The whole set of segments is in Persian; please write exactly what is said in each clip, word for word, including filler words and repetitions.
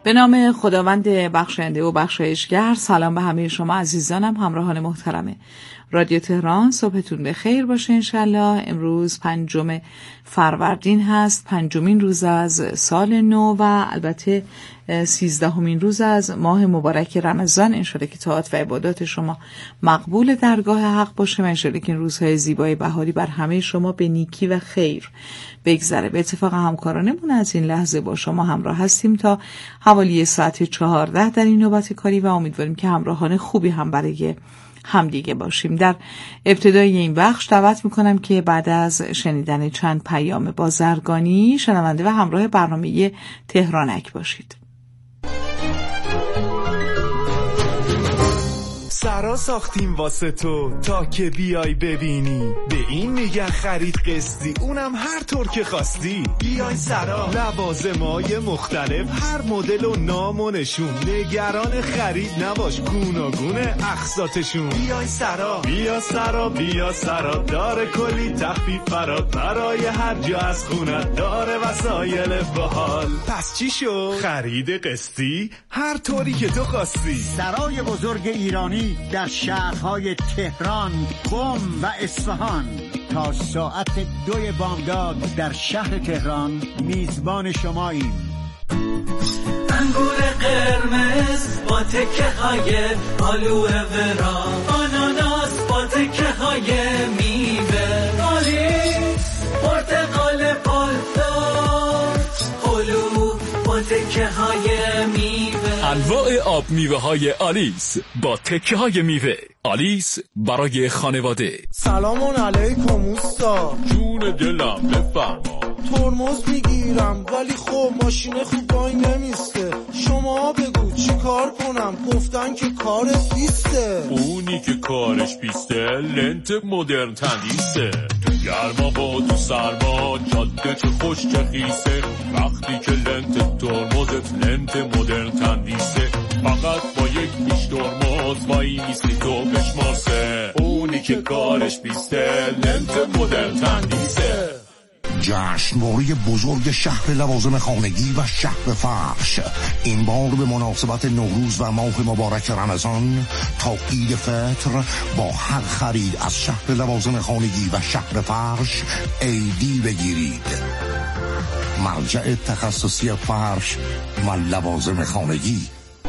به نام خداوند بخشاینده و بخشایشگر. سلام به همه شما عزیزانم، همراهان محترم رادیو تهران. صبحتون بخیر باشه انشالله. امروز پنجم فروردین هست، پنجمین روز از سال نو و البته سیزدهمین روز از ماه مبارک رمضان. انشالله که طاعات و عبادات شما مقبول درگاه حق باشه و انشالله که این روزهای زیبای بهاری بر همه شما به نیکی و خیر بگذره. به اتفاق همکارانمون از این لحظه با شما همراه هستیم تا حوالی ساعت چهارده در این نوبت کاری و امیدواریم که همراهان خوبی هم برای همدیگه باشیم. در ابتدای این بخش دعوت میکنم که بعد از شنیدن چند پیام بازرگانی شنونده و همراه برنامه تهرانک باشید. سرا ساختیم واسه تو تا که بیای ببینی، به این میگن خرید قسطی، اونم هر طور که خواستی. بیای سرا، لوازمای مختلف، هر مدل و نام و نشون، نگران خرید نباش، گوناگونه اقساطشون. بیای سرا، بیا سرا، بیا سرا، داره کلی تخفیف فرات، برای هر جا از خونت داره وسایل باحال. پس چی شو؟ خرید قسطی هر طوری که تو خواستی. سرای بزرگ ایرانی در شهرهای تهران، قم و اصفهان تا ساعت دوی بامداد در شهر تهران میزبان شماییم. انگور قرمز با تکه های آلوه ورا، آناناس با تکه های میوه، آلیس پرتقال پالدار، هلو با تکه های میوه. انواع آب میوه های آلیس با تکه های میوه. آلیس برای خانواده. سلامون علیکم اوستا. جون دلم بفرما. ترمز میگیرم ولی خب ماشین خوب وای نمیسته، شما بگو چی کار کنم؟ گفتن که کارش بیسته. اونی که کارش بیسته لنت مدرن تندیسه. تو گرما با تو سرما جاده چه خوش چه خیسه، وقتی که لنت ترمزت لنت مدرن تندیسه، فقط با یک پیش ترمز وای میسی تو بشمارسه. اونی که کارش بیسته لنت مدرن تندیسه. جشنواره بزرگ شهر لوازم خانگی و شهر فرش این بار به مناسبت نوروز و ماه مبارک رمضان تا عید فطر با هر خرید از شهر لوازم خانگی و شهر فرش ایدی بگیرید. مرجع تخصصی فرش و لوازم خانگی.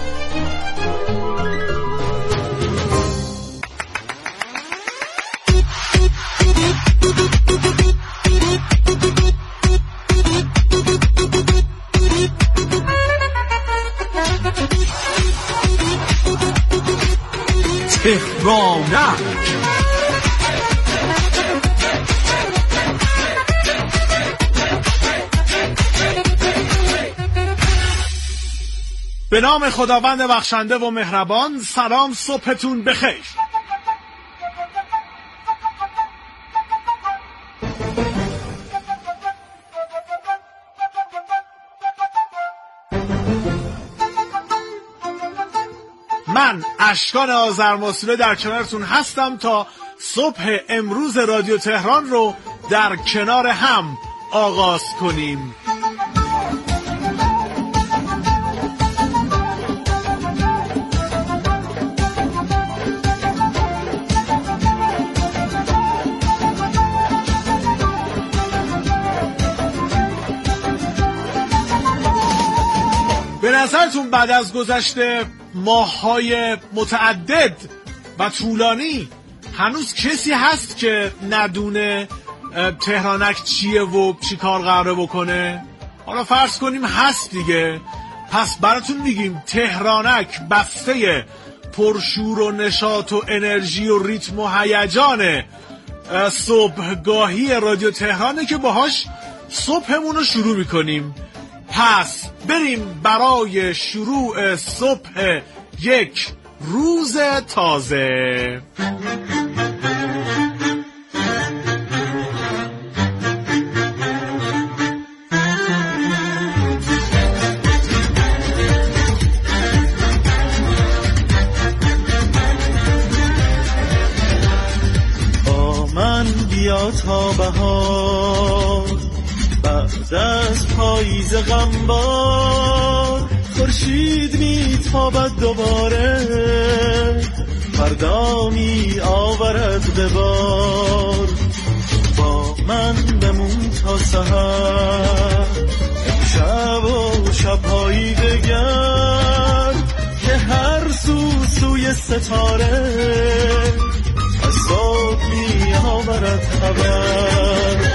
تهرانک به نام خداوند بخشنده و مهربان. سلام، صبحتون بخیر. من اشکان آذرماسوله در کنارتون هستم تا صبح امروز رادیو تهران رو در کنار هم آغاز کنیم. به نظرتون بعد از گذشته ماه‌های متعدد و طولانی هنوز کسی هست که ندونه تهرانک چیه و چی کار قراره بکنه؟ حالا فرض کنیم هست دیگه. پس براتون میگیم تهرانک بسته پرشور و نشاط و انرژی و ریتم و هیجان صبحگاهی رادیو تهرانه که باهاش صبحمون رو شروع میکنیم. پس بریم برای شروع صبح یک روز تازه. بیا تا بهار، بعد از پاییز غمبار، خورشید میتابد دوباره، فردا می آورد به بار. با من بمون تا سحر، شب و شبهایی دگر، که هر سو سوی ستاره از صبح می آورد خبر.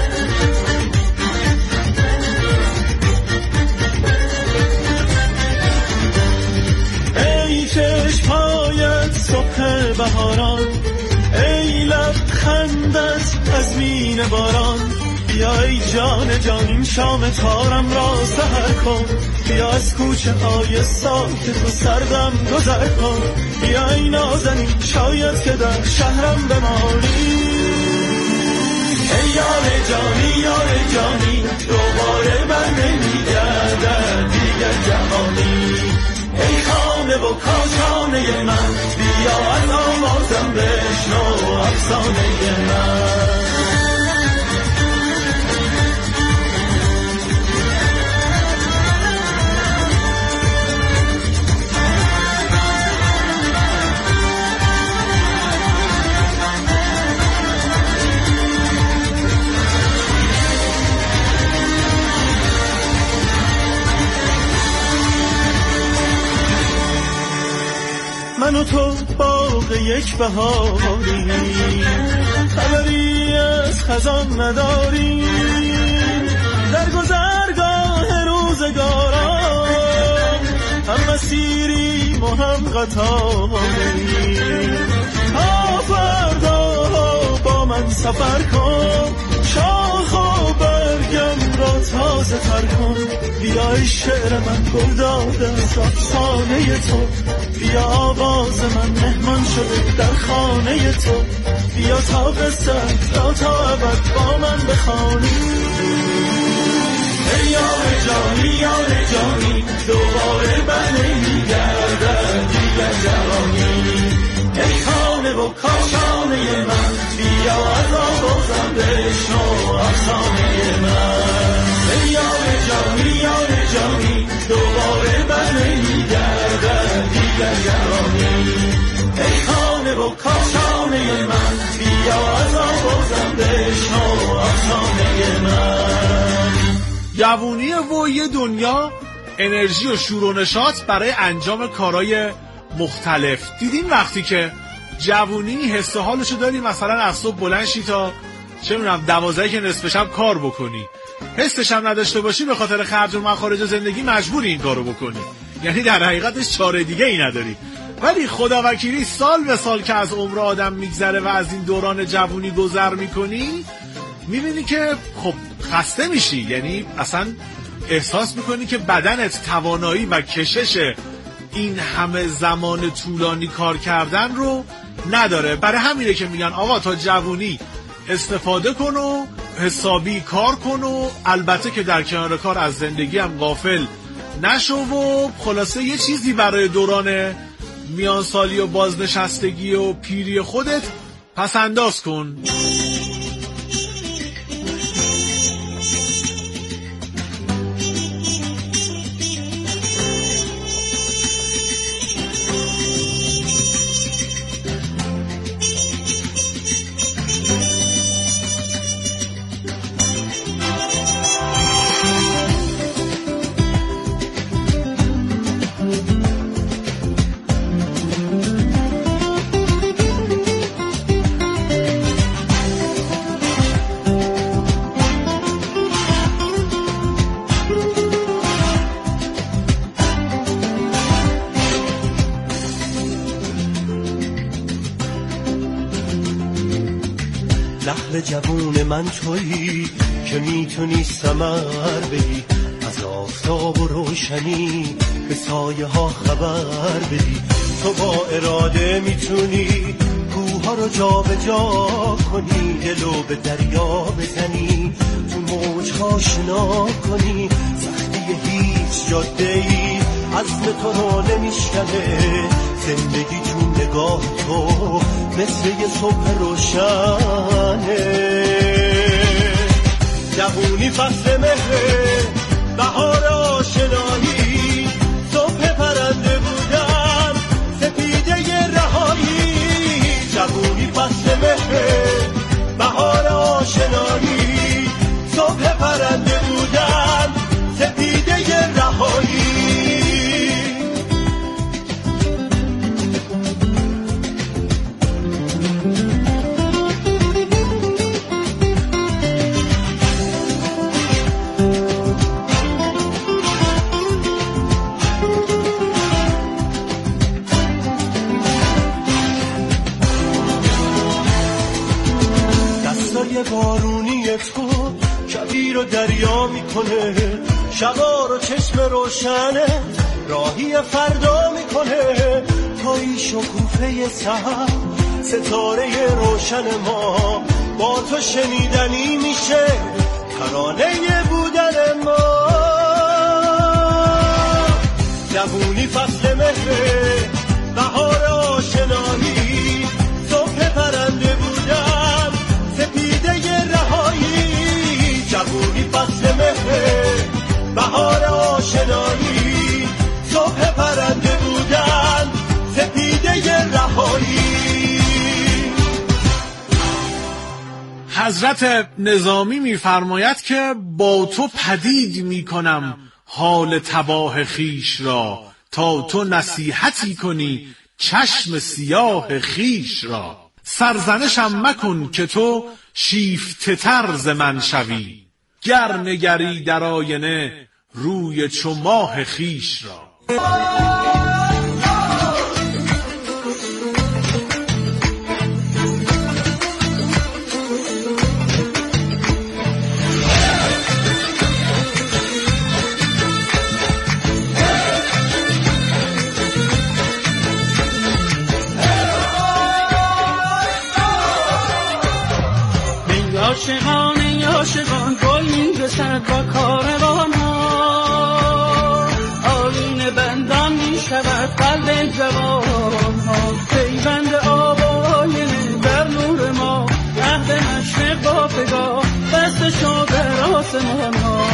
ای چشمهایت صبح بهاران، ای لبخندت از مین باران، بیا ای جان جان این شام تارم را سحر کن، بیا از کوچه های ساکت و سردم گذر کن، بیا ای نازنین شاید که در شهرم بمانی. ای یار جانی یار جانی دوباره بر نمیگردد دیگر جهانی. ای خانه و کاشانه من بیا از آوازم بشنو افسانه من. من و تو باغ یک بهاری، خبری از خزان نداریم، در گذرگاه روزگاران هم مسیریم و هم قطاریم. تا فردا با من سفر کن، شاخ و برگم را تازه تر کن، بیا ای شعر من گل داده از افسانه تو، بیا آواز من مهمان شده در خانه تو، بیا تا قصت را تا ابد با من بخوانی. ای یار جانی یار جانی دوباره بر نمیگردد دیگر جوانی. ای خانه و کاشانه من بیا از آوازم بشنو افسانه من. ای یار جانی یار جانی دوباره بر نمیگردد دیگر جوانی. ای خانه و کاشانه من بیا از آوازم بشنو افسانه من. جوونی و یه دنیا انرژی و شور و نشاط برای انجام کارهای مختلف. دیدین وقتی که جوونی حس حالشو داری مثلا از صبح بلند شی تا چه می‌دونم دوازده که نصف شب کار بکنی، حسش هم نداشته باشی به خاطر خرج و مخارج زندگی مجبوری این کارو بکنی، یعنی در حقیقتش چاره دیگه ای نداری. ولی خدا وکیلی سال به سال که از عمر آدم میگذره و از این دوران جوونی گذر میکنی میبینی که خب خسته میشی، یعنی اصلا احساس میکنی که بدنت توانایی و کشش این همه زمان طولانی کار کردن رو نداره. برای همینه که میگن آقا تا جوونی استفاده کن و حسابی کار کن و البته که در کنار کار از زندگی هم غافل نشو و خلاصه یه چیزی برای دوران میانسالی و بازنشستگی و پیری خودت پس انداز کن. لحن جوون من تویی که میتونی ثمر بدی، از آفتاب و روشنی به سایه ها خبر بدی. تو با اراده میتونی کوها رو جا به جا کنی، دلو به دریا بزنی، تو موجها شنا کنی. سختی هیچ جاده ای عزم تو رو نمیشکنه، زندگی چون نگاه تو مثل یه صبح روشنه. جوونی فصل مهره، بهار آشنایی، صبح بارونی تو کویر و دریا میکنه، شبا رو چشم روشنه راهی فردا میکنه. توی شکوفه سحر ستاره روشن ما، با تو شنیدنی میشه ترانه بودن ما. جوونی فصل مهره، بهار آشنایی، صبح پرنده بودم سپیده رهایی. جوونی فصل مهره، بهار آشنایی، صبح پرنده بودم سپیده رهایی. حضرت نظامی می‌فرماید که با تو پدید می‌کنم حال تباه خیش را، تا تو نصیحتی کنی چشم سیاه خیش را. سرزنشم مکن که تو شیفته تر ز من شوی، گر نگری در آینه روی چو ماه خیش را. عاشقان ای عاشقان گلین رسد با کاروان ها، آیین بندان می شود قلب جوان ها. پیوند آب و آینه در نور ما، عهد مشرق با پگاه بسته شد در آسمان ها.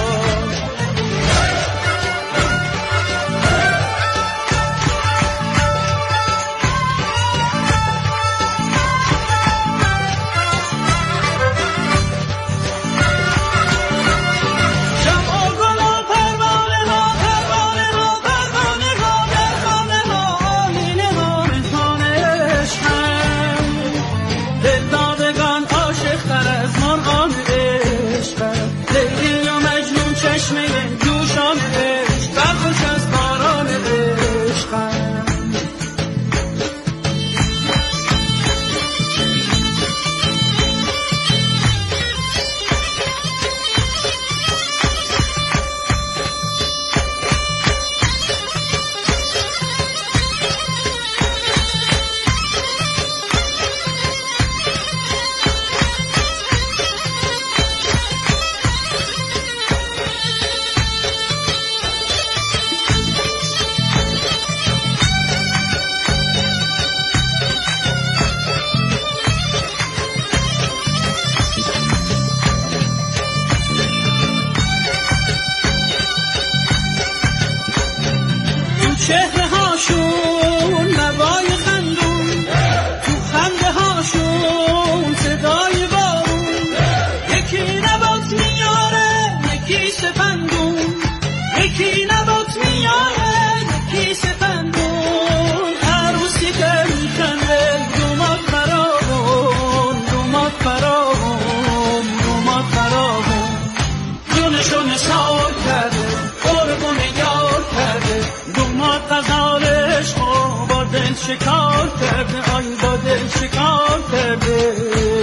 چهره هاشون نوای خندون، تو خنده هاشون صدای بارون. یکی نبات میاره یکی سپندون، یکی نبات میاره یکی سپندون. عروسی که میخنده دومات فراغون، دومات فراغون، دومات فراغون. جونشون سال کرده قربون یار کرده، دومات غزالش با دل شکار کرده، آی با دل شکار کرده.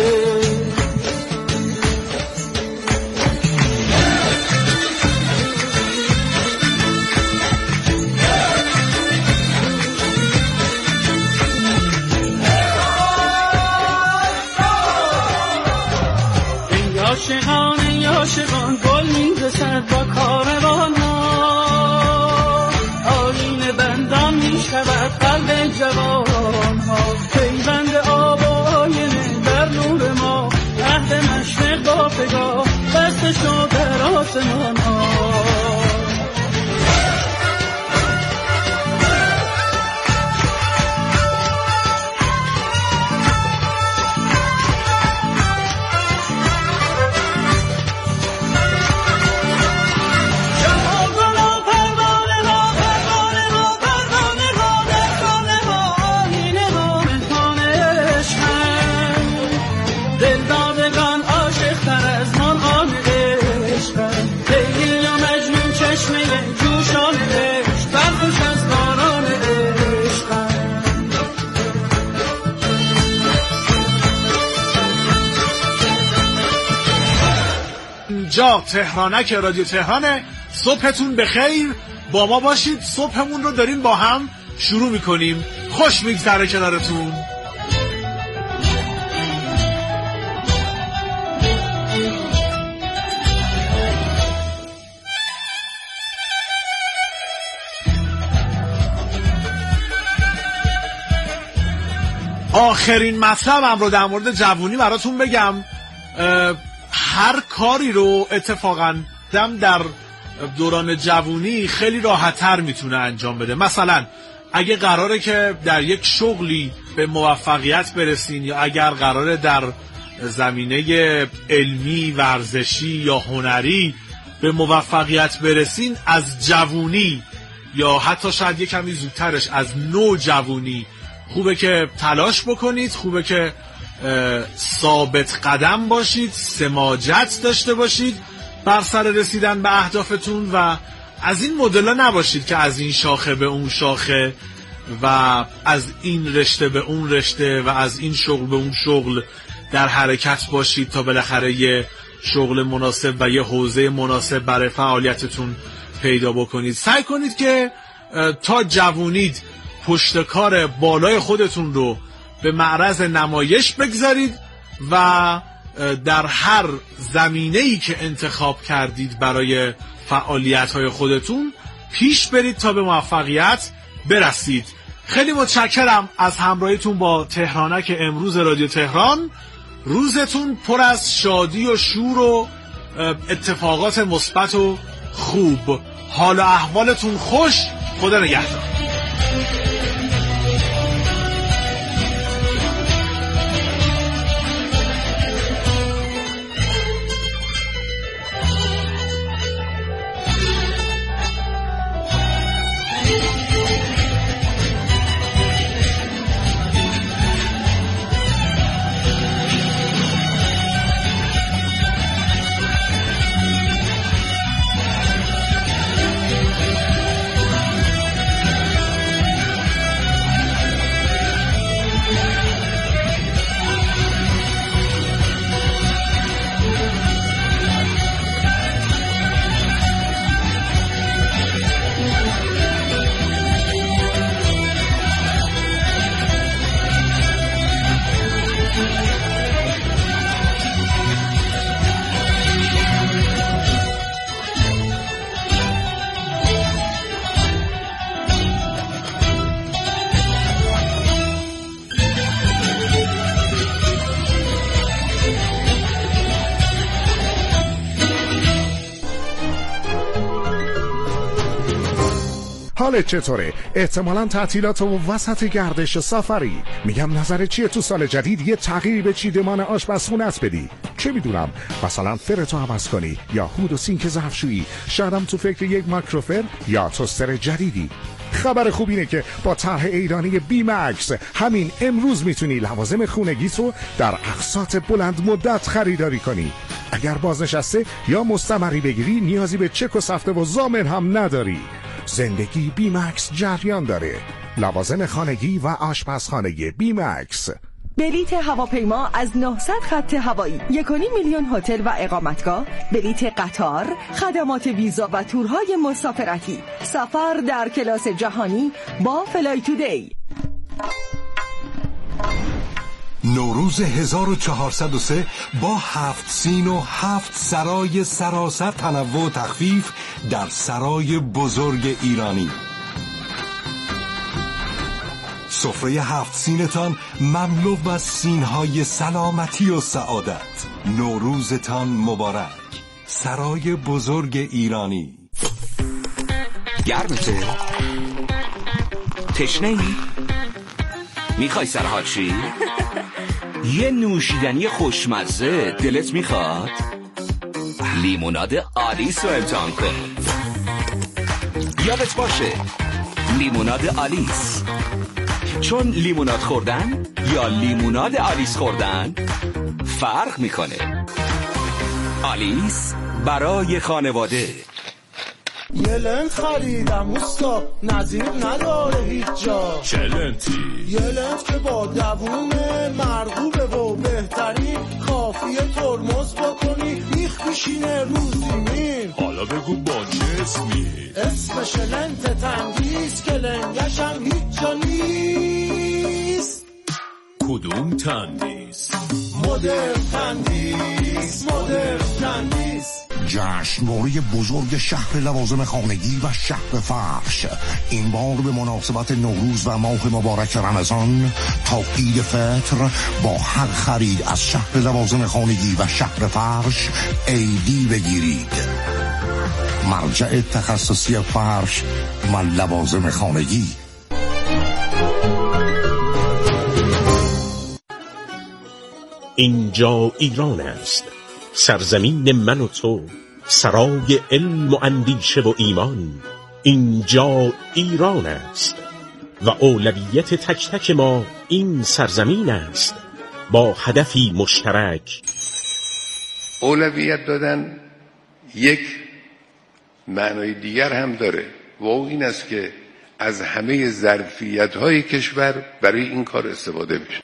ای عاشقان ای عاشقان گل میرسد با کاروان ها، آیین بندان میشود قلب جوان ها. پیوند آب و آینه در نور ما، عهد مشرق با پگاه بسته شد در آسمان ها. Hey اینجا تهرانک رادیو تهرانه. صبحتون بخیر، با ما باشید. صبحمون رو داریم با هم شروع میکنیم. خوش میگذره کنارتون. آخرین مطلبم رو در مورد جوونی براتون بگم. هر کاری رو اتفاقا دم در دوران جوونی خیلی راحت‌تر میتونه انجام بده. مثلا اگه قراره که در یک شغلی به موفقیت برسین، یا اگر قراره در زمینه علمی، ورزشی یا هنری به موفقیت برسین، از جوونی یا حتی شاید یک کمی زودترش از نوجوانی خوبه که تلاش بکنید، خوبه که ثابت قدم باشید، سماجت داشته باشید بر سر رسیدن به اهدافتون و از این مدل‌ها نباشید که از این شاخه به اون شاخه و از این رشته به اون رشته و از این شغل به اون شغل در حرکت باشید تا بالاخره یه شغل مناسب و یه حوزه مناسب برای فعالیتتون پیدا بکنید. سعی کنید که تا جوونید پشتکار بالای خودتون رو به معرض نمایش بگذارید و در هر زمینه‌ای که انتخاب کردید برای فعالیت‌های خودتون پیش برید تا به موفقیت برسید. خیلی متشکرم از همراهیتون با تهرانک امروز رادیو تهران. روزتون پر از شادی و شور و اتفاقات مثبت و خوب. حال و احوالتون خوش. خدا نگهدار. حالت چطوره؟ احتمالاً تعطیلات و وسط گردش سفری. میگم نظرت چیه تو سال جدید یه تغییری به چیدمان آشپزخونه‌ات بدی؟ چه میدونم، مثلا فرتو عوض کنی یا هود و سینک ظرفشویی، شایدم تو فکر یک مایکروفر یا توستر جدیدی. خبر خوب اینه که با طرح ایرانی بی مکس همین امروز میتونی لوازم خونگیت رو در اقساط بلند مدت خریداری کنی. اگر بازنشسته یا مستمری بگیری نیازی به چک و سفته و ضامن هم نداری. زندگی بی مکس جریان داره. لوازم خانگی و آشپزخانه بی مکس. بلیت هواپیما از نهصد خط هوایی، یک و نیم میلیون هتل و اقامتگاه، بلیت قطار، خدمات ویزا و تورهای مسافرتی، سفر در کلاس جهانی با فلای تودی. نوروز هزار و چهارصد و سه با هفت سین و هفت سرای سراسر تنوع و تخفیف در سرای بزرگ ایرانی. سفره هفت سینتان مملو از سینهای سلامتی و سعادت. نوروزتان مبارک. سرای بزرگ ایرانی. گرمته؟ تشنه ای؟ میخوای سرحال چی؟ یه نوشیدنی خوشمزه دلت میخواد؟ لیموناد آلیس رو امتحان کن. یادت باشه لیموناد آلیس، چون لیموناد خوردن یا لیموناد آلیس خوردن فرق میکنه. آلیس برای خانواده. یه لنت خریدم اوستا، نظیر نداره هیچ جا. چه لنتی؟ یه لنت که با دووم مرغوبه و بهترین، کافیه ترمز بکنی میخ ماشین روزی میر. حالا بگو با چه اسمی؟ اسمش لنت تندیس که لنگشم هیچ جا نیست. کدوم تندیس؟ مدرن تندیس، مدرن تندیس. جشنواره بزرگ شهر لوازم خانگی و شهر فرش این بار به مناسبت نوروز و ماه مبارک رمضان تا عید فطر با هر خرید از شهر لوازم خانگی و شهر فرش ایدی بگیرید. مرجع تخصصی فرش و لوازم خانگی. اینجا ایران است، سرزمین من و تو، سرای علم و اندیشه و ایمان. اینجا ایران است و اولویت تک تک ما این سرزمین است با هدفی مشترک. اولویت دادن یک معنای دیگر هم داره و او این است که از همه ظرفیت‌های کشور برای این کار استفاده بشه.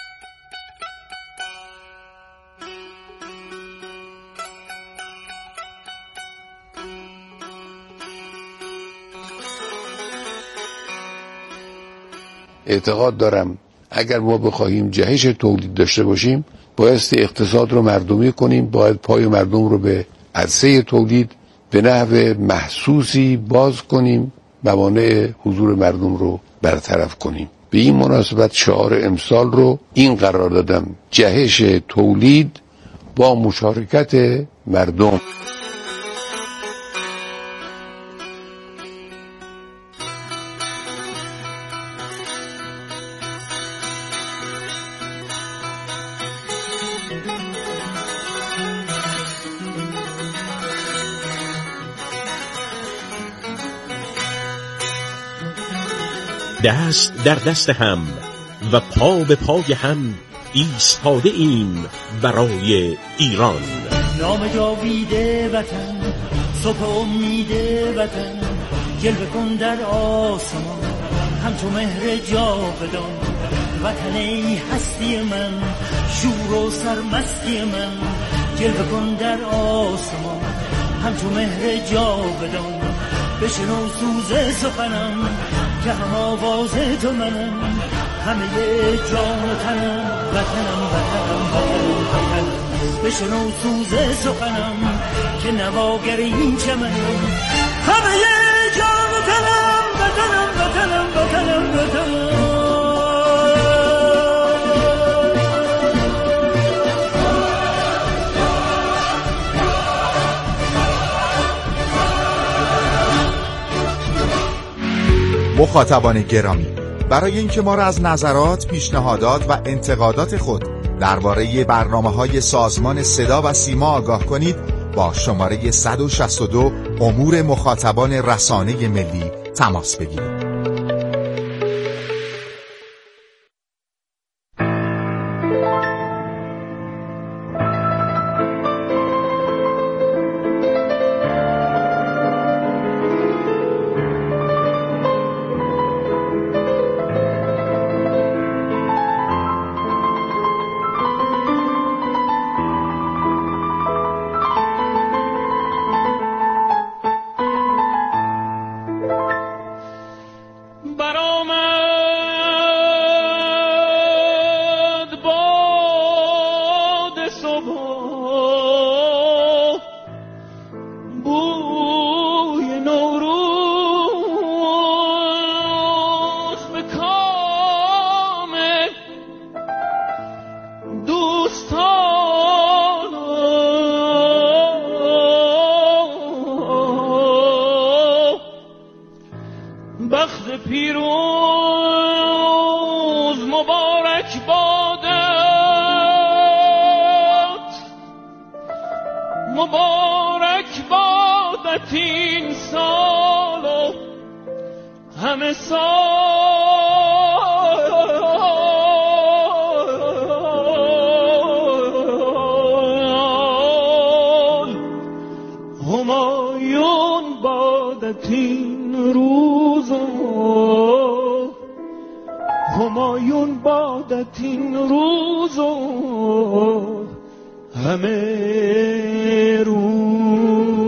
اعتقاد دارم اگر ما بخواهیم جهش تولید داشته باشیم بایستی اقتصاد رو مردمی کنیم، باید پای مردم رو به عرصه تولید به نحو محسوسی باز کنیم، موانع حضور مردم رو برطرف کنیم. به این مناسبت شعار امسال رو این قرار دادم: جهش تولید با مشارکت مردم. دست در دست هم و پا به پای هم ایستاده ایم برای ایران. نام جاویده وطن، صبح امید وطن، جلوه کن در آسمان همچو مهر جاودان. وطن ای هستی من، شور و سرمستی من، جلوه کن در آسمان همچو مهر جاودان. بشنو سوز سخنم که هم آواز تو منم، همه جان و تنم، وطنم وطنم وطنم وطنم. بشنو سوز سخنم که نواگر این چمنم، همه جان و تنم، وطنم وطنم وطنم وطنم. مخاطبان گرامی، برای اینکه ما را از نظرات، پیشنهادات و انتقادات خود درباره برنامه‌های سازمان صدا و سیما آگاه کنید، با شماره صد و شصت و دو امور مخاطبان رسانه ملی تماس بگیرید. همه روز.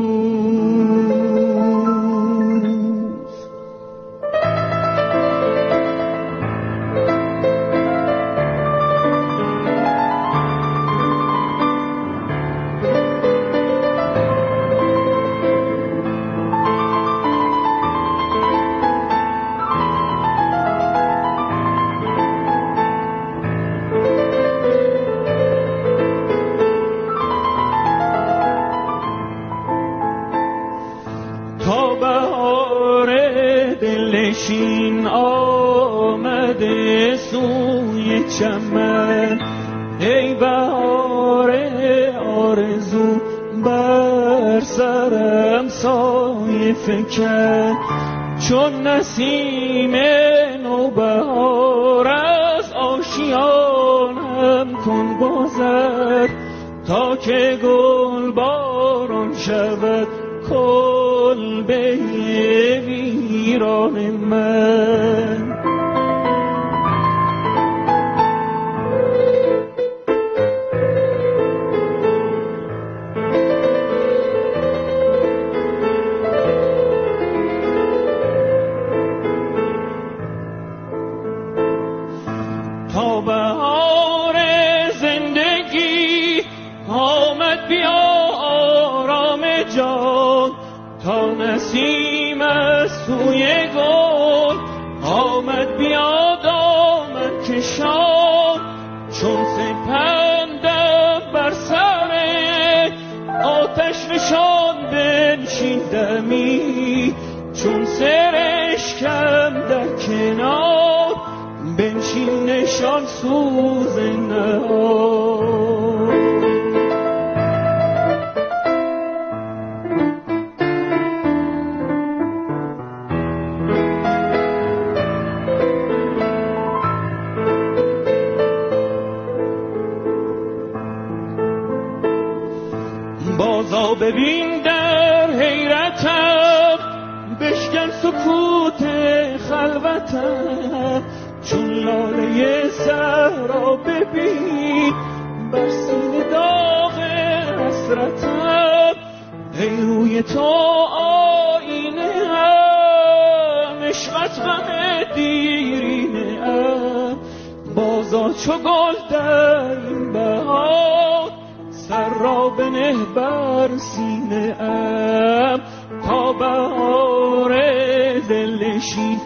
دلنشین آمده سوی چمن، ای بهار آرزو بر سرم سایه فکن، چون نسیم نوبهار از آشیانم کن گذر، تا که گل باران شود کلبه ویران من. تا بهار زندگی آمد بیا آرام جان، تا نسیم از سوی گل آمد بیا دامن کشان، چون سپندم بر سر آتش نشان بنشین دمی، چون سرشکم در کنار بنشین نشان سوز نهان. بازا ببین در حیرتم، بشکن سکوت خلوتم، چون لاله صحرا ببین بر سینه داغ حسرتم، ای روی تو آینه هم عشقت غم دیرینه ام، بازا چو گل در این بهار سر را بنه بر سینه ام، تا بهار دلنشین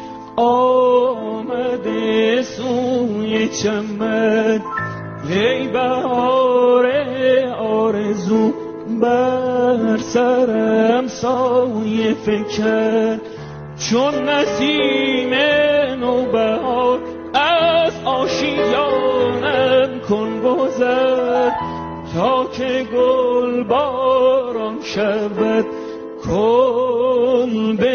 آمده سوی چمن، ای بهار آرزو بر سرم سایه فکن، چون نسیم نوبهار از آشیانم کن گذر، تا که گل باران شود کلبه